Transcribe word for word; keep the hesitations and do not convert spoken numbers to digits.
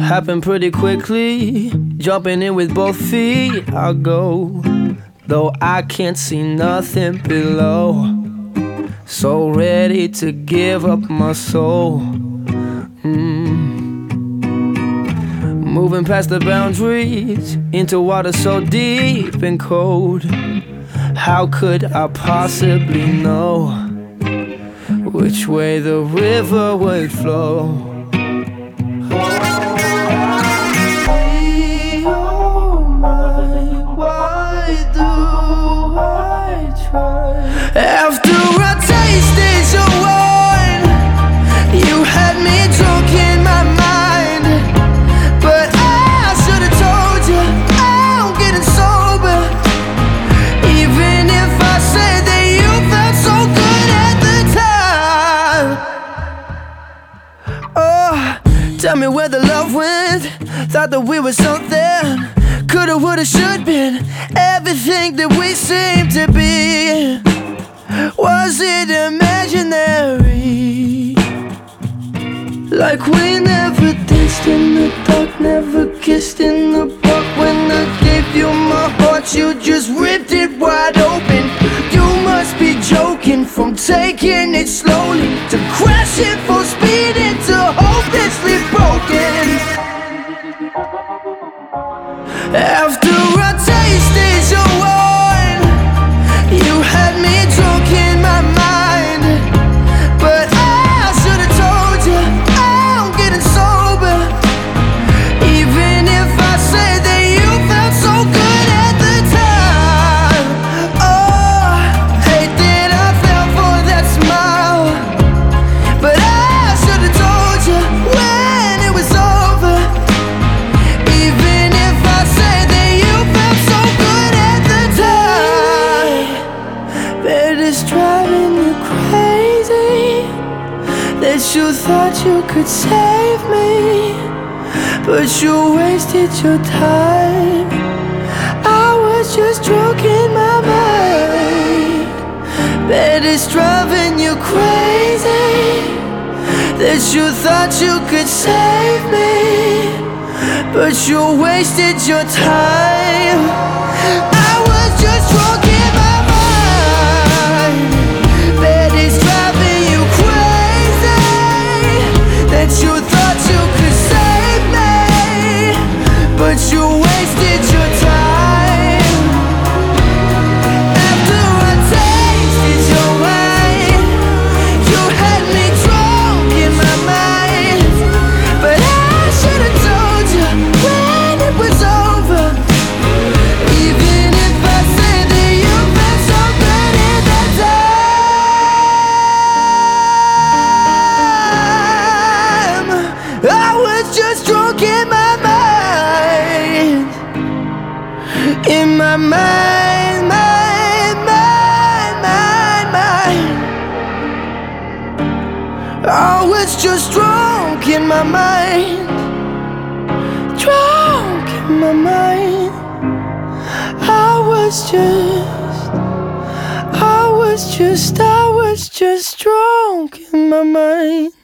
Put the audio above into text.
happened pretty quickly. Jumping in with both feet, I'll go, though I can't see nothing below. So ready to give up my soul. mm. Moving past the boundaries into water so deep and cold. How could I possibly know which way the river would flow? After I tasted your wine, you had me drunk in my mind. But I should've told you I'm getting sober. Even if I said that you felt so good at the time. Oh, tell me where the love went. Thought that we were something. Coulda, woulda, should been everything that we seemed to be. Was it imaginary? Like we never danced in the dark, never kissed in the park. When I gave you my heart, you just ripped it wide open. You must be joking, from taking it slowly to crashing full speed into hopelessly broken. After I tasted your wine, you had me drunk in my mind. But I should've told you I'm getting sober. Even if I said that you felt so good at the time. Oh, hate that I fell for that smile. But I should've told you when it was over. Even if I said that you felt so good at the time. Bet it's driving you crazy that you thought you could save me, but you wasted your time. I was just drunk in my mind. Bet it's driving you crazy that you thought you could save me, but you wasted your time. I was just drunk in my mind. Bet it's driving you crazy that you thought you could save me, but you wasted your time. After I tasted your wine, you had me drunk in my mind. But I should've told you when it was over. Even if I said that you felt so good at that time. I was just drunk in my mind. In my mind, mind, mind, mind, mind. I was just drunk in my mind. Drunk in my mind. I was just, I was just, I was just drunk in my mind.